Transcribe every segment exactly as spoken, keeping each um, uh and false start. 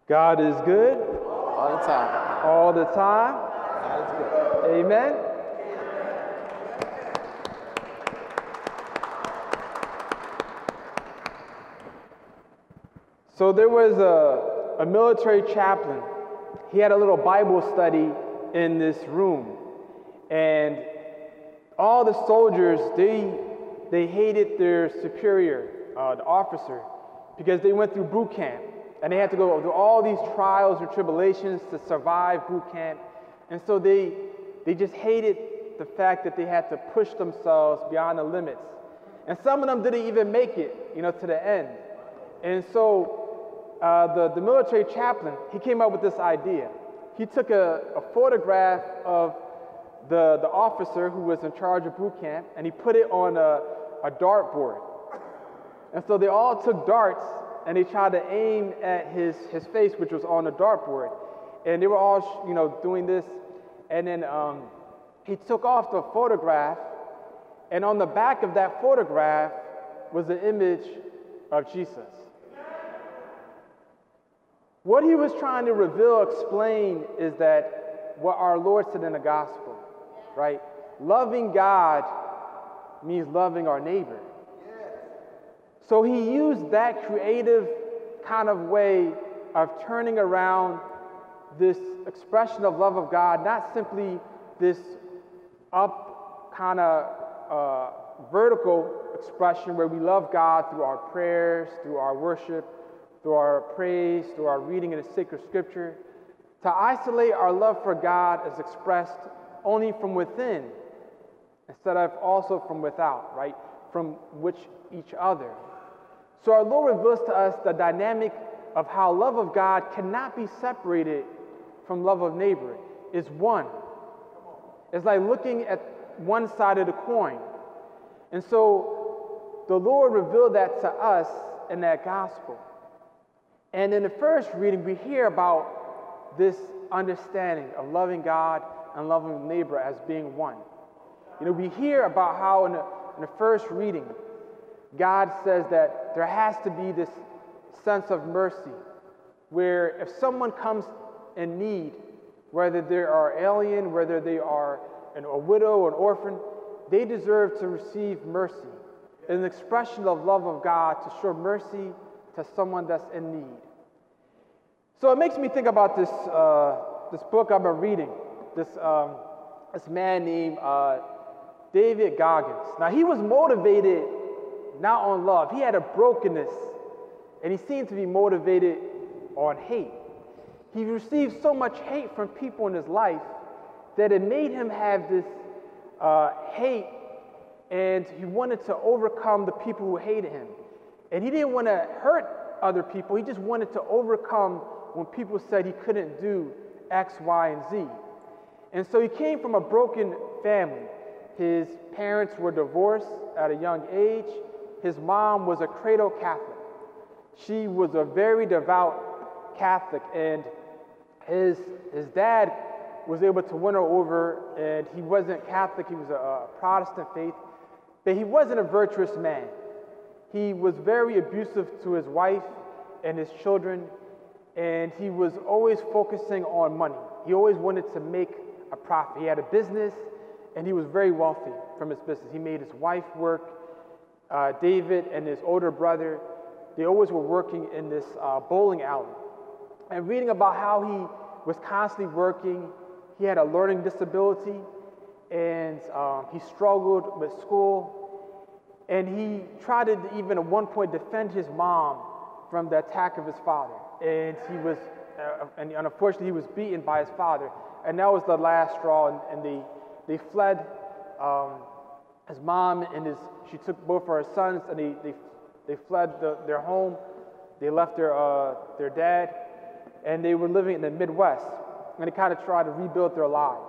God is good all the time. all the time. God is good. Amen. So there was a, a military chaplain. He had a little Bible study in this room. And all the soldiers, they, they hated their superior, uh, the officer, because they went through boot camp. And they had to go through all these trials and tribulations to survive boot camp. And so they, they just hated the fact that they had to push themselves beyond the limits. And some of them didn't even make it, you know, to the end. And so uh, the, the military chaplain, he came up with this idea. He took a, a photograph of the, the officer who was in charge of boot camp, and he put it on a, a dartboard. And so they all took darts, and they tried to aim at his, his face, which was on the dartboard. And they were all, you know, doing this. And then um, he took off the photograph, and on the back of that photograph was the image of Jesus. What he was trying to reveal, explain, is that what our Lord said in the gospel, right? Loving God means loving our neighbor. So he used that creative kind of way of turning around this expression of love of God, not simply this up kind of uh, vertical expression where we love God through our prayers, through our worship, through our praise, through our reading of the sacred scripture. To isolate our love for God is expressed only from within instead of also from without, right? From which each other. So our Lord reveals to us the dynamic of how love of God cannot be separated from love of neighbor. It's one. It's like looking at one side of the coin. And so the Lord revealed that to us in that gospel. And in the first reading, we hear about this understanding of loving God and loving neighbor as being one. You know, we hear about how in the, in the first reading, God says that there has to be this sense of mercy, where if someone comes in need, whether they are alien, whether they are an, a widow or an orphan, they deserve to receive mercy. It's an expression of love of God to show mercy to someone that's in need. So it makes me think about this, uh, this book I've been reading, this, um, this man named uh, David Goggins. Now, he was motivated not on love. He had a brokenness, and he seemed to be motivated on hate. He received so much hate from people in his life that it made him have this uh, hate, and he wanted to overcome the people who hated him. And he didn't want to hurt other people. He just wanted to overcome when people said he couldn't do X, Y, and Z. And so he came from a broken family. His parents were divorced at a young age. His mom was a cradle Catholic. She was a very devout Catholic, and his, his dad was able to win her over, and he wasn't Catholic, he was a, a Protestant faith, but he wasn't a virtuous man. He was very abusive to his wife and his children, and he was always focusing on money. He always wanted to make a profit. He had a business, and he was very wealthy from his business. He made his wife work. Uh, David and his older brother, they always were working in this uh, bowling alley. And reading about how he was constantly working, he had a learning disability, and um, he struggled with school, and he tried to even at one point defend his mom from the attack of his father. And he was, uh, and unfortunately, he was beaten by his father, and that was the last straw. And, and they, they fled. Um, his mom and his, she took both of her sons, and they, they, they fled the, their home. They left their, uh, their dad, and they were living in the Midwest, and they kind of tried to rebuild their lives.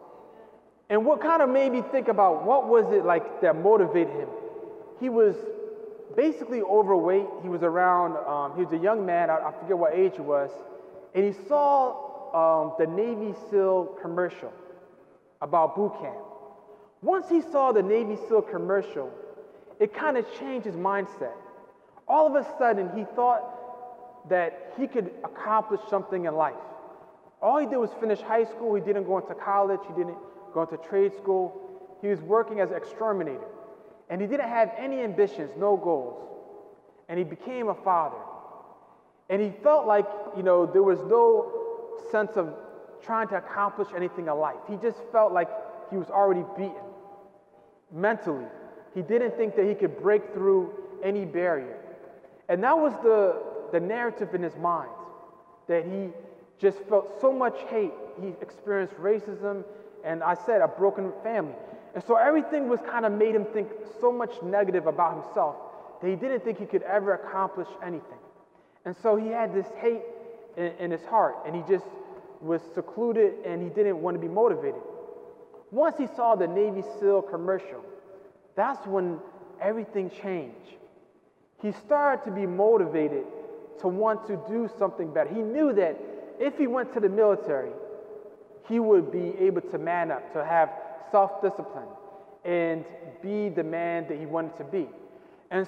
And what kind of made me think about what was it like that motivated him? He was basically overweight. He was around, um, he was a young man, I, I forget what age he was, and he saw um, the Navy SEAL commercial about boot camp. Once he saw the Navy SEAL commercial, it kind of changed his mindset. All of a sudden, he thought that he could accomplish something in life. All he did was finish high school. He didn't go into college. He didn't go into trade school. He was working as an exterminator. And he didn't have any ambitions, no goals. And he became a father. And he felt like, you know, there was no sense of trying to accomplish anything in life. He just felt like he was already beaten mentally. He didn't think that he could break through any barrier. And that was the, the narrative in his mind, that he just felt so much hate. He experienced racism, and I said a broken family. And so everything was kind of made him think so much negative about himself that he didn't think he could ever accomplish anything. And so he had this hate in, in his heart, and he just was secluded, and he didn't want to be motivated. Once he saw the Navy SEAL commercial, that's when everything changed. He started to be motivated to want to do something better. He knew that if he went to the military, he would be able to man up, to have self-discipline, and be the man that he wanted to be. And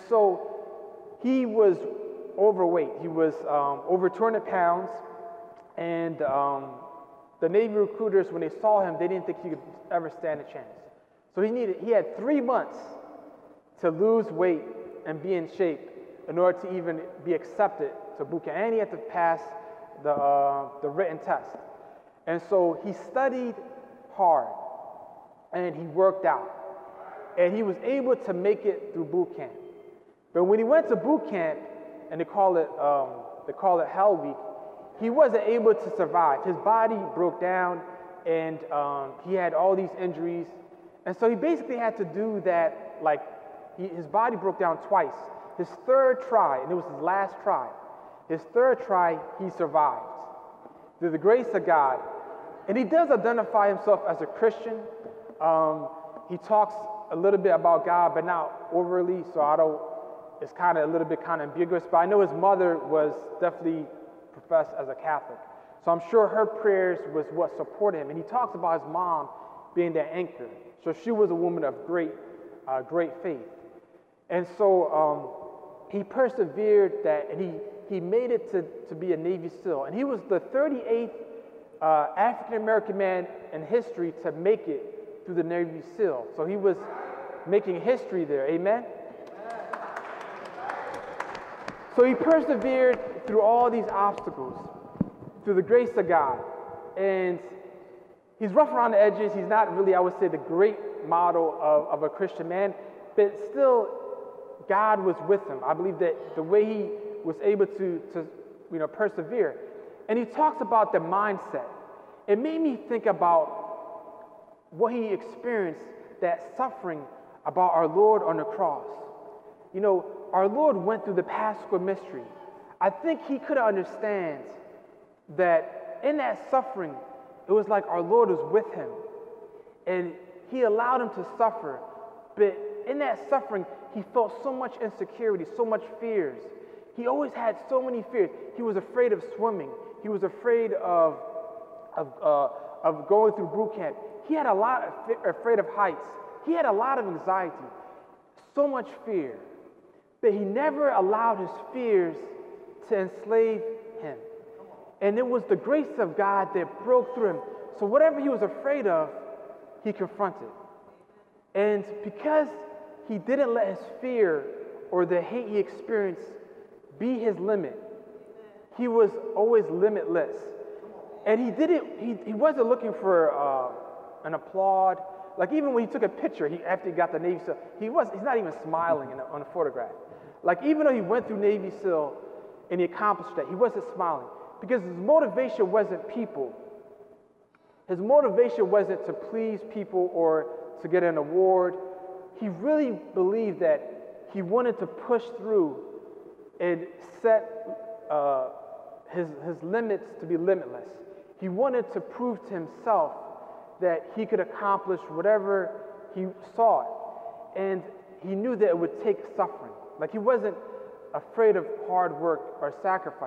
so he was overweight. He was um, over two hundred pounds, and um, the Navy recruiters, when they saw him, they didn't think he could ever stand a chance. So he needed, he had three months to lose weight and be in shape in order to even be accepted to boot camp. And he had to pass the, uh, the written test. And so he studied hard, and he worked out. And he was able to make it through boot camp. But when he went to boot camp, and they call it, um, they call it Hell Week, he wasn't able to survive. His body broke down, and um, he had all these injuries. And so he basically had to do that, like, he, his body broke down twice. His third try, and it was his last try, his third try, he survived through the grace of God. And he does identify himself as a Christian. Um, he talks a little bit about God, but not overly, so I don't, it's kind of a little bit kind of ambiguous. But I know his mother was definitely professed as a Catholic. So I'm sure her prayers was what supported him. And he talks about his mom being their anchor. So she was a woman of great, uh, great faith. And so um, he persevered that, and he, he made it to, to be a Navy SEAL. And he was the thirty-eighth uh, African-American man in history to make it through the Navy SEAL. So he was making history there, amen? So he persevered through all these obstacles, through the grace of God. And he's rough around the edges. He's not really, I would say, the great model of, of a Christian man, but still, God was with him. I believe that the way he was able to, to you know, persevere. And he talks about the mindset. It made me think about what he experienced, that suffering about our Lord on the cross. You know, our Lord went through the Paschal mystery. I think he could understand that in that suffering, it was like our Lord was with him. And he allowed him to suffer. But in that suffering, he felt so much insecurity, so much fears. He always had so many fears. He was afraid of swimming. He was afraid of, of, uh, of going through boot camp. He had a lot of afraid of heights. He had a lot of anxiety, so much fear. But he never allowed his fears to enslave him. And it was the grace of God that broke through him. So whatever he was afraid of, he confronted. And because he didn't let his fear or the hate he experienced be his limit, he was always limitless. And he didn't, he, he wasn't looking for uh, an applaud. Like even when he took a picture, he, after he got the Navy SEAL, he was, he's not even smiling in a, on a photograph. Like even though he went through Navy SEAL and he accomplished that, he wasn't smiling. Because his motivation wasn't people. His motivation wasn't to please people or to get an award. He really believed that he wanted to push through and set uh, his, his limits to be limitless. He wanted to prove to himself that he could accomplish whatever he sought. And he knew that it would take suffering. Like he wasn't afraid of hard work or sacrifice.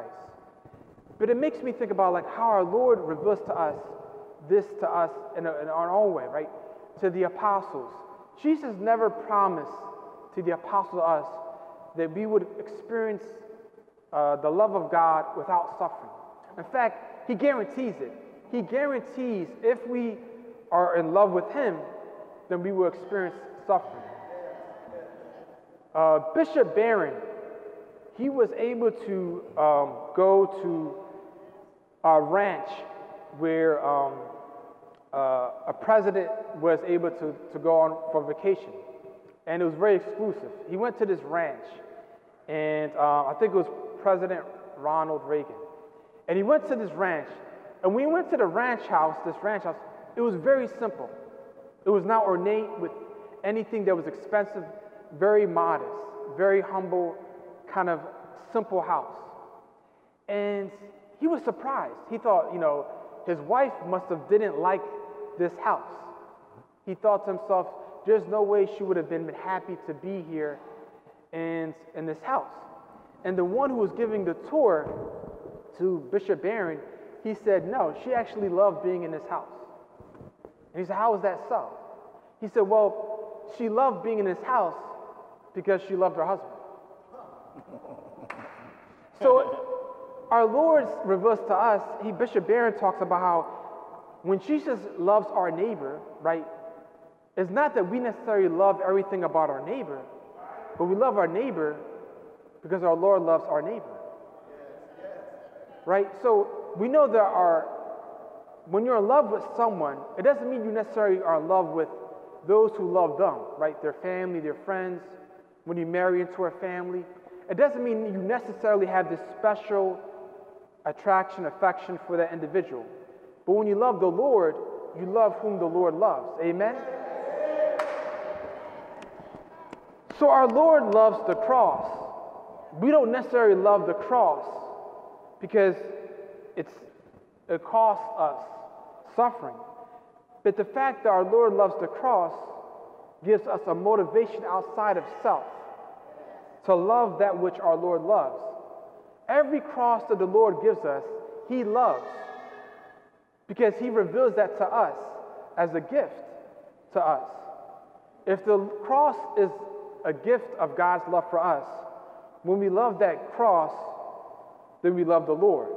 But it makes me think about like how our Lord reveals to us this to us in, a, in our own way, right? To the apostles. Jesus never promised to the apostles to us that we would experience uh, the love of God without suffering. In fact, he guarantees it. He guarantees if we are in love with him, then we will experience suffering. Uh, Bishop Barron, he was able to um, go to a ranch where um, uh, a president was able to, to go on for vacation. And it was very exclusive. He went to this ranch, and uh, I think it was President Ronald Reagan. And he went to this ranch, and when he went to the ranch house, this ranch house, it was very simple. It was not ornate with anything that was expensive, very modest, very humble, kind of simple house. And he was surprised. He thought, you know, his wife must have didn't like this house. He thought to himself, there's no way she would have been happy to be here and in this house. And the one who was giving the tour to Bishop Barron, he said, no, she actually loved being in this house. And he said, how is that so? He said, well, she loved being in this house because she loved her husband. So our Lord reveals to us, he, Bishop Barron talks about how when Jesus loves our neighbor, right, it's not that we necessarily love everything about our neighbor, but we love our neighbor because our Lord loves our neighbor. Right? So we know there are, when you're in love with someone, it doesn't mean you necessarily are in love with those who love them, right? Their family, their friends. When you marry into a family, it doesn't mean you necessarily have this special attraction, affection for that individual. But when you love the Lord, you love whom the Lord loves. Amen? So our Lord loves the cross. We don't necessarily love the cross because it's, it costs us suffering. But the fact that our Lord loves the cross gives us a motivation outside of self to love that which our Lord loves. Every cross that the Lord gives us, he loves because he reveals that to us as a gift to us. If the cross is a gift of God's love for us, when we love that cross, then we love the Lord.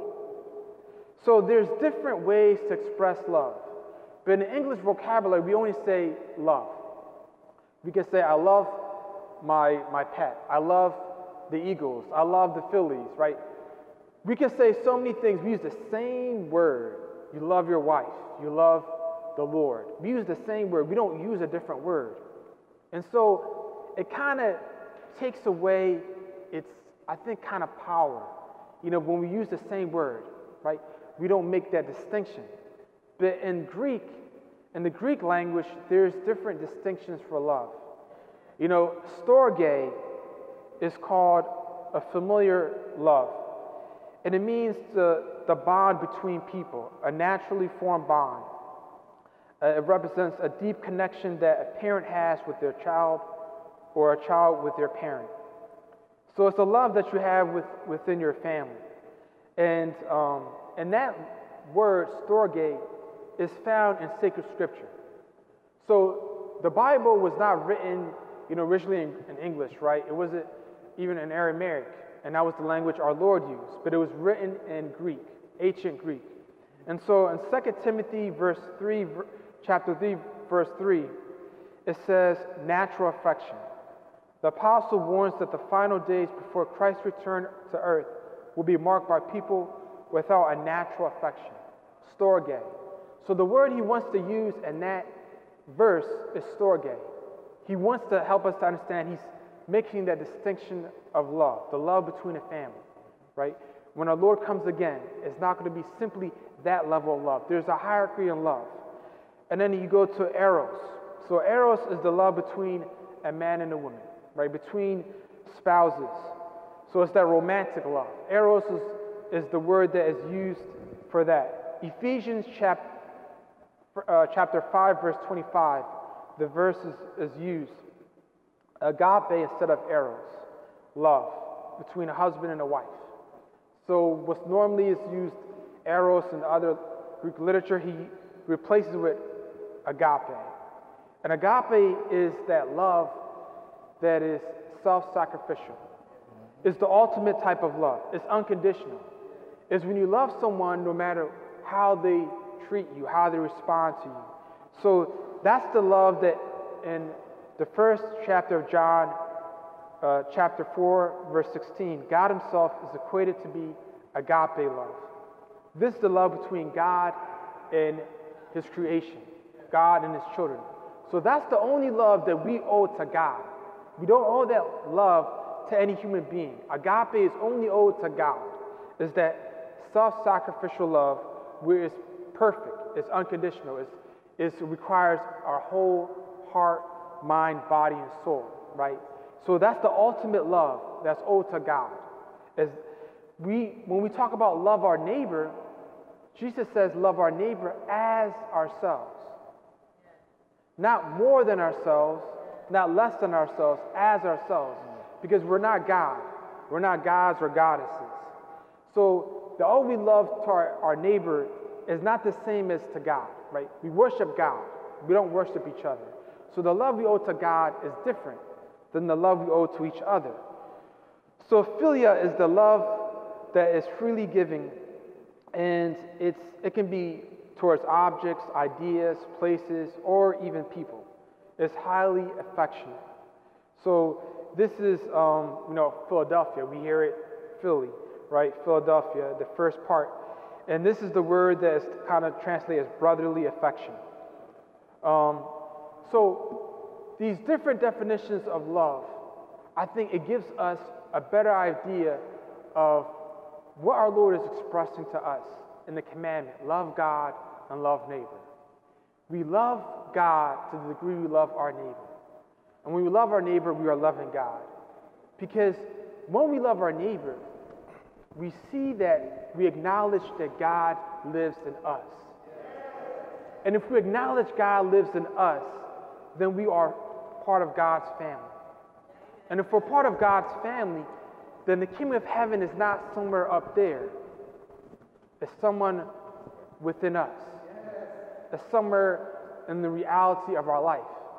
So there's different ways to express love. But in the English vocabulary, we only say love. We can say, I love my, my pet. I love the Eagles. I love the Phillies, right? We can say so many things. We use the same word. You love your wife. You love the Lord. We use the same word. We don't use a different word. And so it kind of takes away its, I think, kind of power. You know, when we use the same word, right? We don't make that distinction. But in Greek, in the Greek language, there's different distinctions for love. You know, storge is called a familiar love. And it means the, the bond between people, a naturally formed bond. Uh, it represents a deep connection that a parent has with their child or a child with their parent. So it's a love that you have with, within your family. And, um, and that word, storge, is found in sacred scripture. So the Bible was not written, you know, originally in, in English, right? It wasn't even in Aramaic, and that was the language our Lord used, but it was written in Greek, ancient Greek. And so in Second Timothy verse three, chapter three, verse three, it says, natural affection. The apostle warns that the final days before Christ's return to earth will be marked by people without a natural affection, storge. So the word he wants to use in that verse is storge. He wants to help us to understand he's making that distinction of love, the love between a family, right? When our Lord comes again, it's not going to be simply that level of love. There's a hierarchy in love. And then you go to eros. So eros is the love between a man and a woman, right? Between spouses. So it's that romantic love. Eros is, is the word that is used for that. Ephesians chapter, uh, chapter five, verse twenty-five, the verse is, is used. Agape instead of eros, love between a husband and a wife. So what normally is used, eros in other Greek literature, he replaces it with agape. And agape is that love that is self-sacrificial. is the ultimate type of love. It's unconditional. It's when you love someone no matter how they treat you, how they respond to you. So that's the love that in the first chapter of John, uh, chapter four, verse sixteen, God himself is equated to be agape love. This is the love between God and his creation, God and his children. So that's the only love that we owe to God. We don't owe that love to any human being. Agape is only owed to God. Is that self-sacrificial love where it's perfect, it's unconditional, it's, it's, it requires our whole heart, mind, body, and soul, right? So that's the ultimate love that's owed to God. As we, when we talk about love our neighbor, Jesus says love our neighbor as ourselves. Not more than ourselves, not less than ourselves, as ourselves. Because we're not God. We're not gods or goddesses. So the all we love to our, our neighbor is not the same as to God, right? We worship God. We don't worship each other. So the love we owe to God is different than the love we owe to each other. So philia is the love that is freely giving, and it's it can be towards objects, ideas, places, or even people. It's highly affectionate. So this is, um, you know, Philadelphia. We hear it, Philly, right? Philadelphia, the first part. And this is the word that is kind of translated as brotherly affection. Um, so these different definitions of love, I think it gives us a better idea of what our Lord is expressing to us in the commandment, love God and love neighbor. We love God to the degree we love our neighbor. And when we love our neighbor, we are loving God. Because when we love our neighbor, we see that we acknowledge that God lives in us. And if we acknowledge God lives in us, then we are part of God's family. And if we're part of God's family, then the kingdom of heaven is not somewhere up there. It's someone within us. It's somewhere in the reality of our life.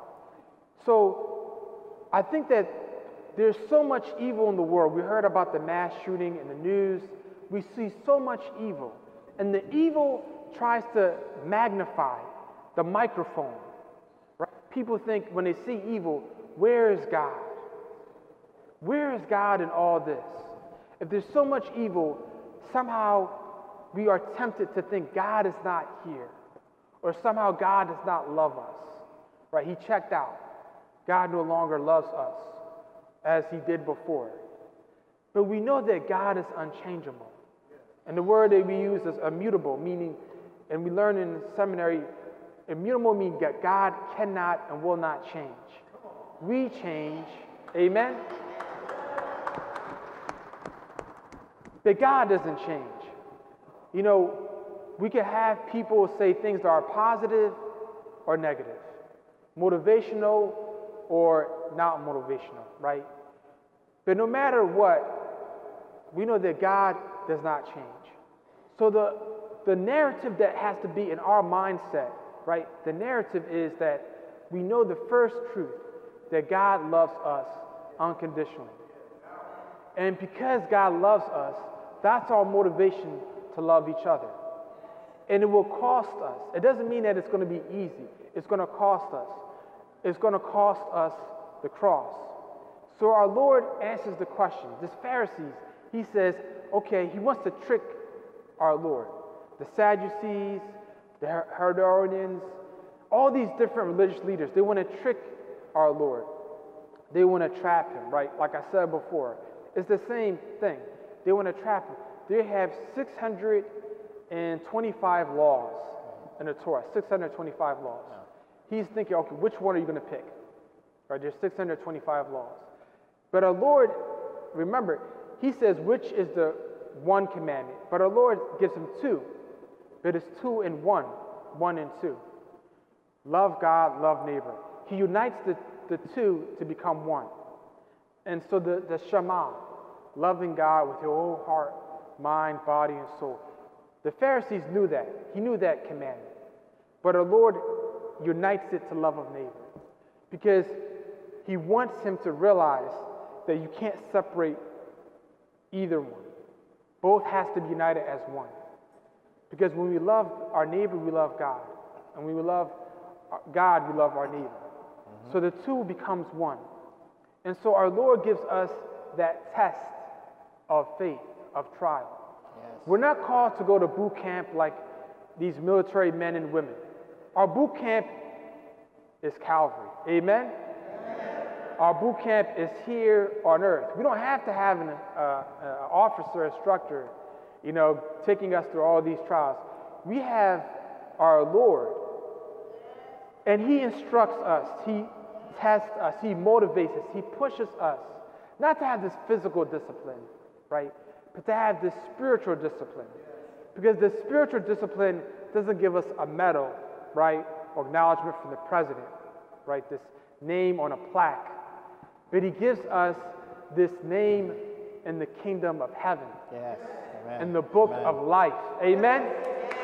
So I think that there's so much evil in the world. We heard about the mass shooting in the news. We see so much evil. And the evil tries to magnify the microphone. Right? People think when they see evil, where is God? Where is God in all this? If there's so much evil, somehow we are tempted to think God is not here. Or somehow God does not love us. Right? He checked out. God no longer loves us as he did before. But we know that God is unchangeable. And the word that we use is immutable, meaning, and we learn in seminary, immutable means that God cannot and will not change. We change. Amen? But God doesn't change. You know, we can have people say things that are positive or negative, motivational or not motivational, right? But no matter what, we know that God does not change. So the, the narrative that has to be in our mindset, right? The narrative is that we know the first truth, that God loves us unconditionally. And because God loves us, that's our motivation to love each other. And it will cost us. It doesn't mean that it's going to be easy. It's going to cost us. It's going to cost us the cross. So our Lord answers the question. This Pharisees, he says, okay, he wants to trick our Lord. The Sadducees, the Herodians, all these different religious leaders, they want to trick our Lord. They want to trap him, right? Like I said before, it's the same thing. They want to trap him. They have six hundred twenty-five laws in the Torah, six hundred twenty-five laws. He's thinking, okay, which one are you going to pick? Right, there's six hundred twenty-five laws. But our Lord, remember, he says which is the one commandment. But our Lord gives him two. But it's two in one, one and two. Love God, love neighbor. He unites the, the two to become one. And so the, the Shema, loving God with your whole heart, mind, body, and soul. The Pharisees knew that. He knew that commandment. But our Lord unites it to love of neighbor. Because he wants him to realize that you can't separate either one. Both has to be united as one. Because when we love our neighbor, we love God. And when we love God, we love our neighbor. Mm-hmm. So the two becomes one. And so our Lord gives us that test of faith, of trial. Yes. We're not called to go to boot camp like these military men and women. Our boot camp is Calvary. Amen? Amen. Our boot camp is here on earth. We don't have to have an uh, uh, officer, instructor, you know, taking us through all these trials. We have our Lord, and He instructs us. He tests us. He motivates us. He pushes us, not to have this physical discipline, right, but to have this spiritual discipline. Because the spiritual discipline doesn't give us a medal, right, or acknowledgement from the president, right, this name on a plaque. But He gives us this name in the kingdom of heaven. Yes. Amen. In the book Amen. Of life. Amen? Amen?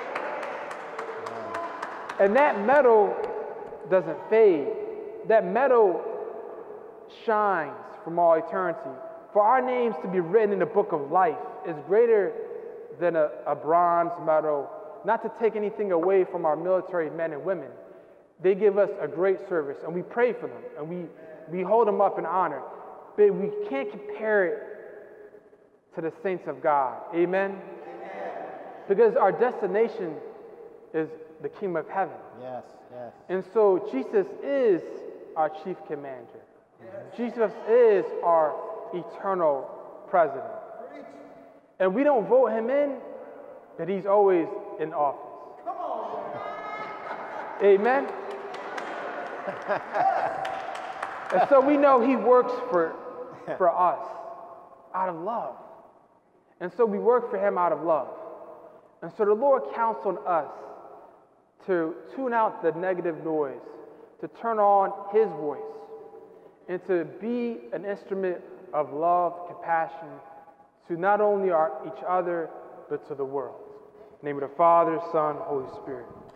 And that medal doesn't fade. That medal shines from all eternity. For our names to be written in the book of life is greater than a, a bronze medal. Not to take anything away from our military men and women. They give us a great service, and we pray for them, and we, we hold them up in honor. But we can't compare it to the saints of God. Amen? Amen? Because our destination is the kingdom of heaven. Yes, yes. And so Jesus is our chief commander. Yes. Jesus is our eternal president. Preach. And we don't vote Him in, but He's always in office. Come on. Amen? And so we know He works for, for us out of love. And so we work for Him out of love. And so the Lord counts on us to tune out the negative noise, to turn on His voice, and to be an instrument of love, compassion, to not only our, each other, but to the world. In the name of the Father, Son, Holy Spirit.